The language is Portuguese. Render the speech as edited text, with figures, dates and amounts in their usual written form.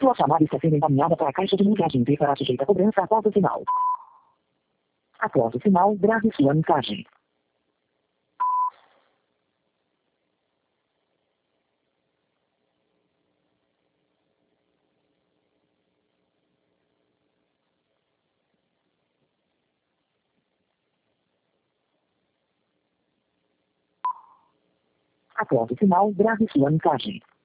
Sua chamada está sendo encaminhada para a caixa de mensagem e será sujeita a cobrança após o sinal. Após o sinal, grave sua mensagem. Após o sinal, grave sua mensagem.